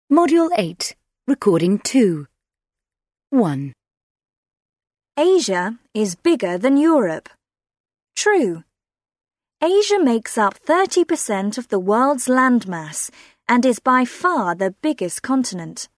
Module 8, Recording 2. 1. Asia is bigger than Europe. True. Asia makes up 30% of the world's landmass and is by far the biggest continent.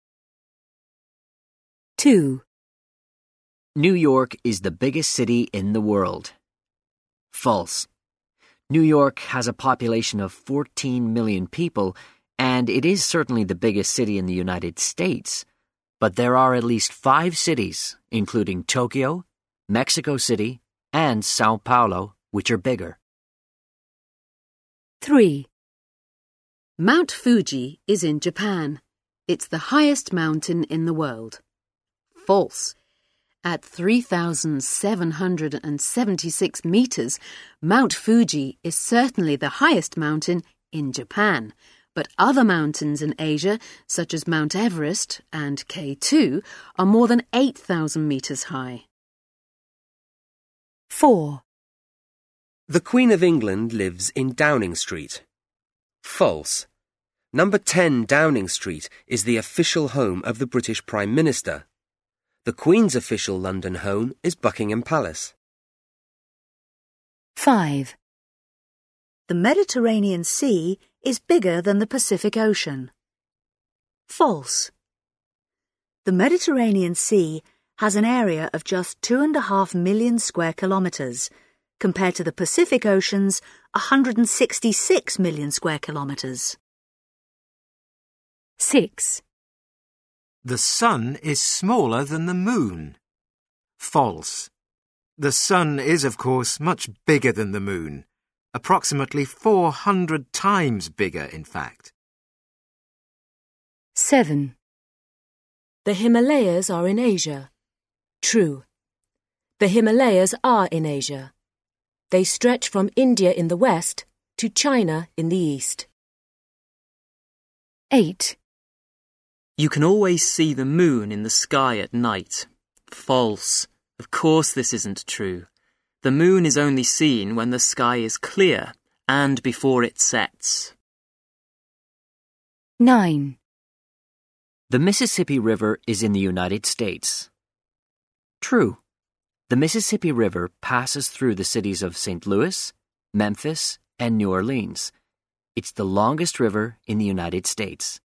2. New York is the biggest city in the world. False. New York has a population of 14 million people, and it is certainly the biggest city in the United States. But there are at least 5 cities, including Tokyo, Mexico City, and Sao Paulo, which are bigger. 3. Mount Fuji is in Japan. It's the highest mountain in the world. False. At 3,776 meters, Mount Fuji is certainly the highest mountain in Japan, but other mountains in Asia, such as Mount Everest and K2, are more than 8,000 meters high. 4. The Queen of England lives in Downing Street. False. Number 10 Downing Street is the official home of the British Prime Minister. The Queen's official London home is Buckingham Palace. 5. The Mediterranean Sea is bigger than the Pacific Ocean. False. The Mediterranean Sea has an area of just 2.5 million square kilometres, compared to the Pacific Ocean's 166 million square kilometres. 6. The sun is smaller than the moon. False. The sun is, of course, much bigger than the moon. Approximately 400 times bigger, in fact. 7. The Himalayas are in Asia. True. The Himalayas are in Asia. They stretch from India in the west to China in the east. 8. You can always see the moon in the sky at night. False. Of course this isn't true. The moon is only seen when the sky is clear and before it sets. 9. The Mississippi River is in the United States. True. The Mississippi River passes through the cities of St. Louis, Memphis, and New Orleans. It's the longest river in the United States.